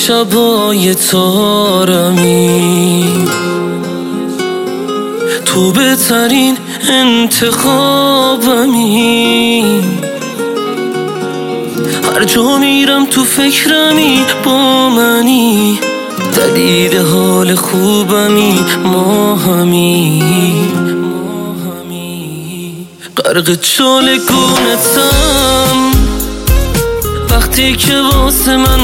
شبای تارمی، تو بهترین انتخابمی. هر جا میرم تو فکرمی، با منی، دلیل حال خوبمی، ما همی غرق چالگونتم. وقتی که واسه من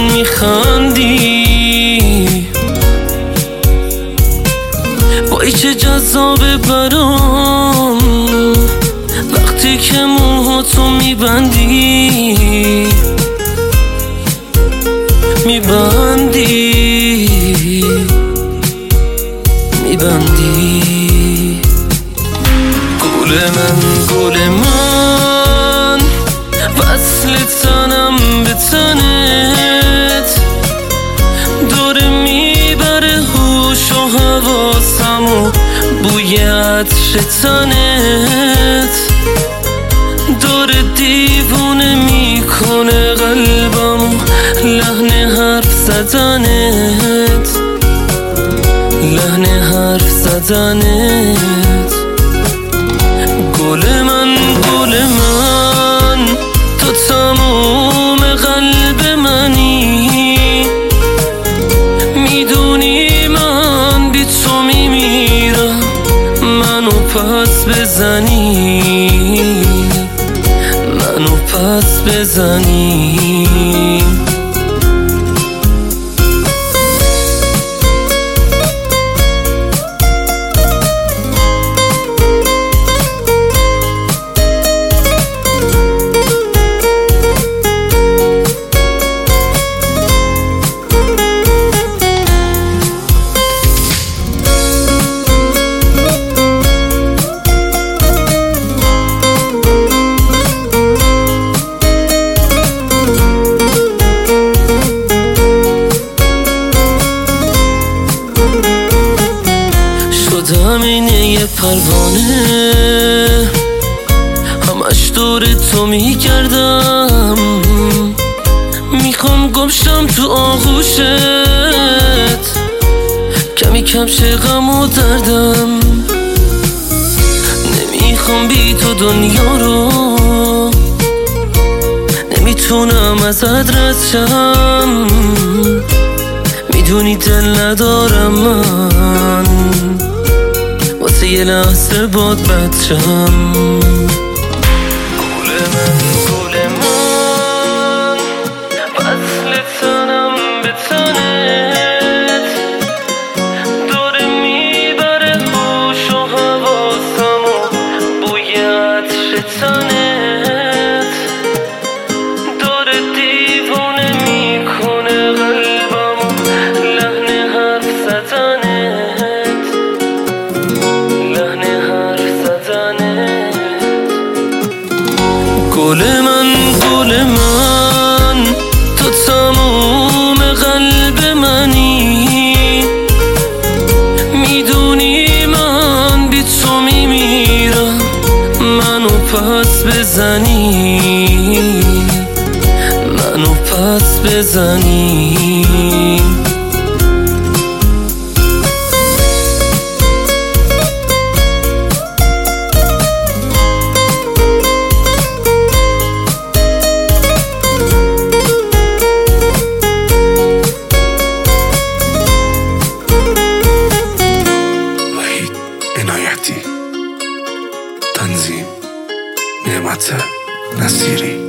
میخندی، وای چه جذابه برام. وقتی که موهاتو میبندی گل من وصل تنم به تنت، داره میبره هوش و حواسم و بوی عطر تنت، داره دیوونه میکنه قلبم و لحن حرف زدنت، لحن حرف زدنت. گل من تو تموم قلب منی، میدونی من بی تو میمیرم، منو پس بزنی، منو پس بزنی. شدم اینه یه پروانه، همش دور تو میگردم، میخوام گمشم تو آغوشت، کمی کم شه غم و دردم. نمیخوام بی تو دنیا رو، نمیتونم ازت رد شم، میدونی دل ندارم من، واسه یه لحظه باد بد شم. گل من وصل تنم به تنت، داره میبره هوش و حواسم و بوی عطر تنت، داره دیوونه میکنه قلبم و لحن حرف زدنت، لحن حرف زدنت. گل من تو تموم قلب منی، میدونی من بی تو میمیرم، منو پس بزنی، منو پس بزنی. تنظیم نعمت نصیری.